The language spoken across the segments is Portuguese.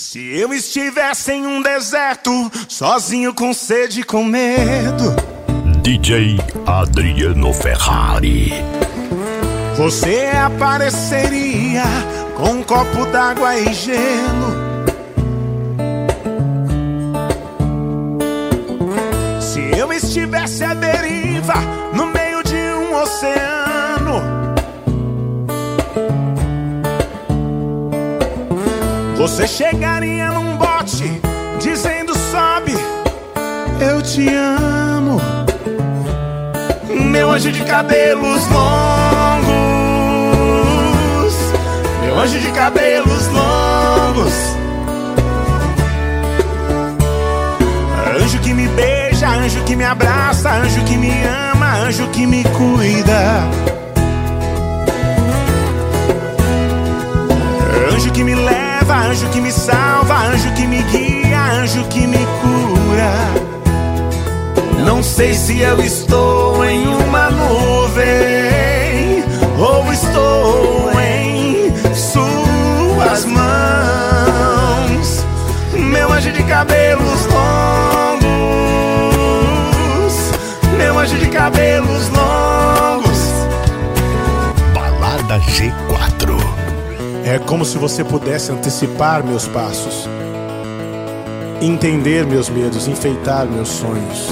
Se eu estivesse em um deserto, sozinho com sede e com medo, DJ Adriano Ferrari, você apareceria com um copo d'água e gelo. Se eu estivesse à deriva no meio de um oceano, você chegaria num bote dizendo: sobe, eu te amo. Meu anjo de cabelos longos, meu anjo de cabelos longos, anjo que me beija, anjo que me abraça, anjo que me ama, anjo que me cuida, anjo que me leva, anjo que me salva, anjo que me guia, anjo que me cura. Não sei se eu estou em uma nuvem ou estou em suas mãos. Meu anjo de cabelos longos, meu anjo de cabelos longos. Balada G4. É como se você pudesse antecipar meus passos, entender meus medos, enfeitar meus sonhos.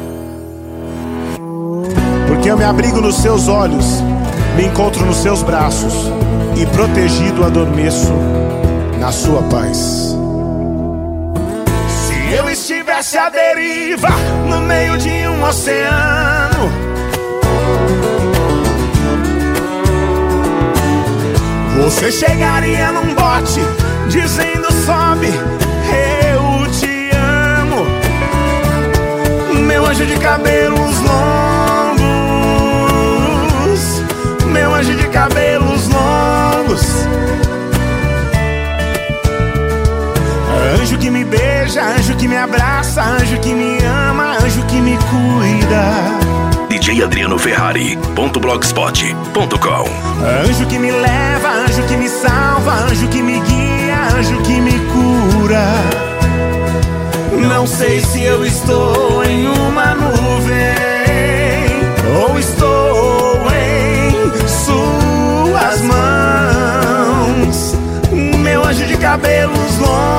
Porque eu me abrigo nos seus olhos, me encontro nos seus braços e protegido adormeço na sua paz. Se eu estivesse à deriva no meio de um oceano, você chegaria num bote dizendo: sobe, eu te amo. Meu anjo de cabelos longos, meu anjo de cabelos longos, anjo que me beija, anjo que me abraça, anjo que me ama, anjo que me cuida. DJ Adriano Ferrari.blogspot.com. Anjo que me leva, anjo que me salva, anjo que me guia, anjo que me cura. Não sei se eu estou em uma nuvem ou estou em suas mãos. Meu anjo de cabelos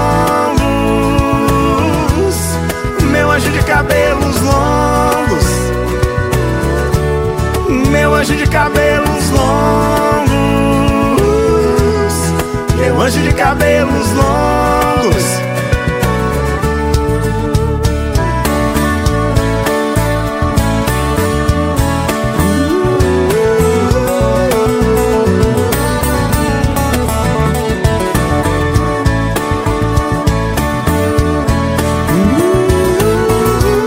longos, meu anjo de cabelos longos, meu anjo de cabelos longos, meu anjo de cabelos longos.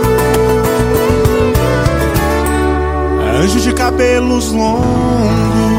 Anjo de cabelos longos,